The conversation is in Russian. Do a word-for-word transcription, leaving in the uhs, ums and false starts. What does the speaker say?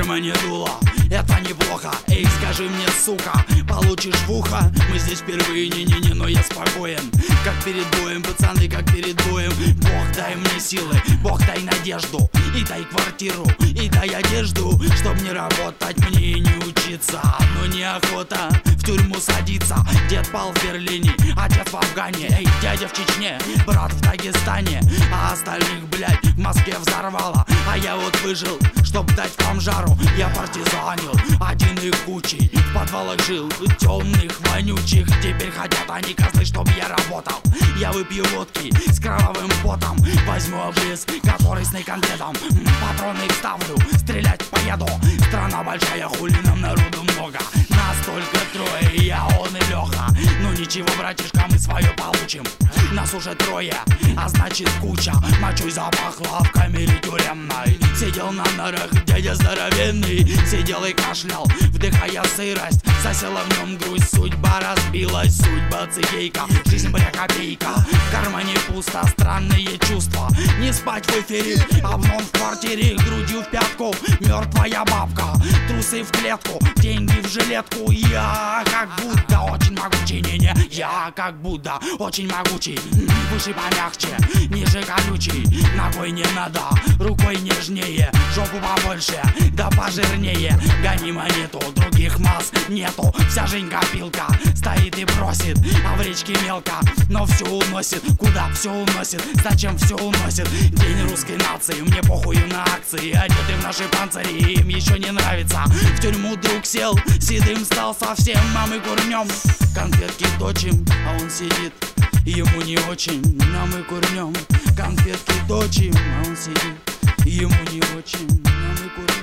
дыма не дуло, это неплохо. Эй, скажи мне, сука, получишь в ухо? Мы здесь впервые, не-не-не, но я спокоен. Как перед боем, пацаны, как перед боем. Бог, дай мне силы, Бог, дай надежду. И дай квартиру, и дай одежду. Чтоб не работать мне и не учиться. Но неохота в тюрьму садиться. Дед пал в Берлине, отец в Афгане. Эй, дядя в Чечне, брат в Дагестане. А остальных, блядь, в Москве взорвало. А я вот выжил, чтоб дать вам жару. Я партизанил, один и кучей. В подвалах жил, темных, вонючих. Теперь хотят они, козлы, чтоб я работал. Я выпью водки с кровавым потом. Возьму обрез, который с конкретом. Патроны вставлю, стрелять поеду. Страна большая, хули нам народу много. Нас только трое, я, он и Леха. Ну ничего, братишка, мы свое получим. Нас уже трое, а значит куча. Мочой запахло в камере тюремной. Сидел на нарах дядя здоровенный. Сидел и кашлял, вдыхая сырость. Засела в нем грусть, судьба разбилась. Судьба цигейка, жизнь бля копейка. В кармане пусто, странные чувства. Не спать в эфире, а вновь в квартире. Грудью в пятку, мертвая бабка. Трусы в клетку, деньги в жилетку. Я как Будда, очень могучий. Не-не, я как Будда, очень могучий. Выше помягче, ниже колючий. Ногой не надо, рукой нежнее. Жопу побольше, да пожирнее. Гони монету, других масс нету. Вся жизнь копилка, стоит и просит. А в речке мелко, но все уносит. Куда все уносит, зачем все уносит? День русской нации, мне похую на акции. Одеты в наши панцири, им еще не нравится. В тюрьму друг сел, седым стал совсем. Мамы курнем, конфетки точим, а он сидит, ему не очень. А мы курнем, конфетки точим, а он сидит, ему не очень. А мы курнем.